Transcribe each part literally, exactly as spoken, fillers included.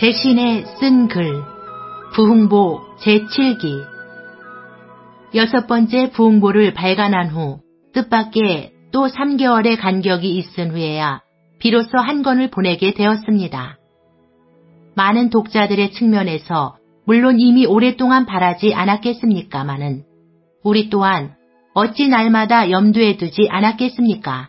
대신에 쓴 글, 부흥보 제칠 기. 여섯 번째 부흥보를 발간한 후 뜻밖의 또 삼 개월의 간격이 있은 후에야 비로소 한 권을 보내게 되었습니다. 많은 독자들의 측면에서 물론 이미 오랫동안 바라지 않았겠습니까마는 우리 또한 어찌 날마다 염두에 두지 않았겠습니까?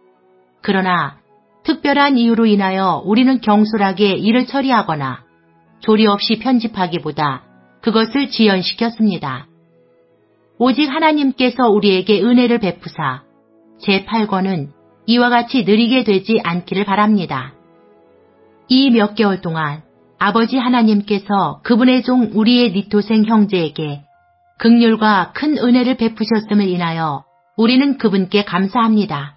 그러나 특별한 이유로 인하여 우리는 경솔하게 일을 처리하거나 조리 없이 편집하기보다 그것을 지연시켰습니다. 오직 하나님께서 우리에게 은혜를 베푸사 제팔 권은 이와 같이 느리게 되지 않기를 바랍니다. 이 몇 개월 동안 아버지 하나님께서 그분의 종 우리의 니토생 형제에게 긍휼과 큰 은혜를 베푸셨음을 인하여 우리는 그분께 감사합니다.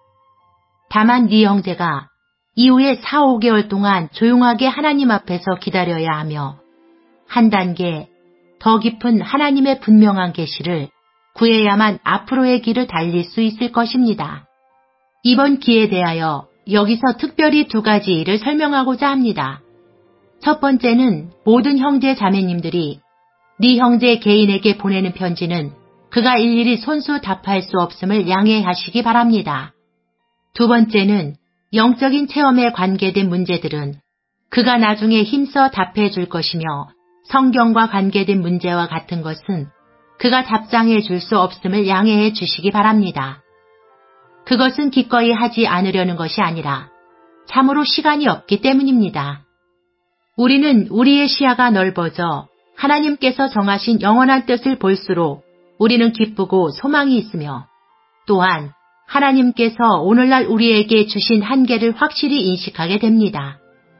다만 네 형제가 이후에 사, 오 개월 동안 조용하게 하나님 앞에서 기다려야 하며 한 단계 더 깊은 하나님의 분명한 계시를 구해야만 앞으로의 길을 달릴 수 있을 것입니다. 이번 기회에 대하여 여기서 특별히 두 가지 일을 설명하고자 합니다. 첫 번째는 모든 형제 자매님들이 네 형제 개인에게 보내는 편지는 그가 일일이 손수 답할 수 없음을 양해하시기 바랍니다. 두 번째는 영적인 체험에 관계된 문제들은 그가 나중에 힘써 답해 줄 것이며 성경과 관계된 문제와 같은 것은 그가 답장해 줄 수 없음을 양해해 주시기 바랍니다. 그것은 기꺼이 하지 않으려는 것이 아니라 참으로 시간이 없기 때문입니다. 우리는 우리의 시야가 넓어져 하나님께서 정하신 영원한 뜻을 볼수록 우리는 기쁘고 소망이 있으며 또한 하나님께서 오늘날 우리에게 주신 한계를 확실히 인식하게 됩니다.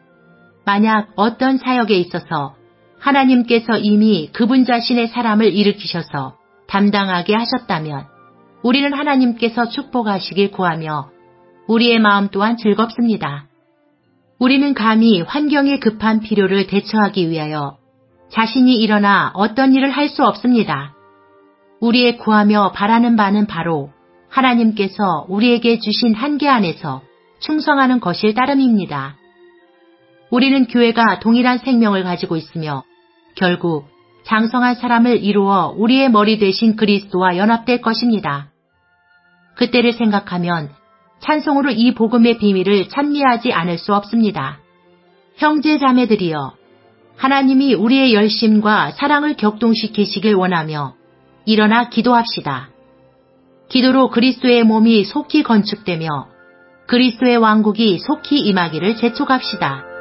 만약 어떤 사역에 있어서 하나님께서 이미 그분 자신의 사람을 일으키셔서 담당하게 하셨다면 우리는 하나님께서 축복하시길 구하며 우리의 마음 또한 즐겁습니다. 우리는 감히 환경의 급한 필요를 대처하기 위하여 자신이 일어나 어떤 일을 할 수 없습니다. 우리의 구하며 바라는 바는 바로 하나님께서 우리에게 주신 한계 안에서 충성하는 것일 따름입니다. 우리는 교회가 동일한 생명을 가지고 있으며 결국 장성한 사람을 이루어 우리의 머리 되신 그리스도와 연합될 것입니다. 그때를 생각하면 찬송으로 이 복음의 비밀을 찬미하지 않을 수 없습니다. 형제 자매들이여, 하나님이 우리의 열심과 사랑을 격동시키시길 원하며 일어나 기도합시다. 기도로 그리스도의 몸이 속히 건축되며 그리스도의 왕국이 속히 임하기를 재촉합시다.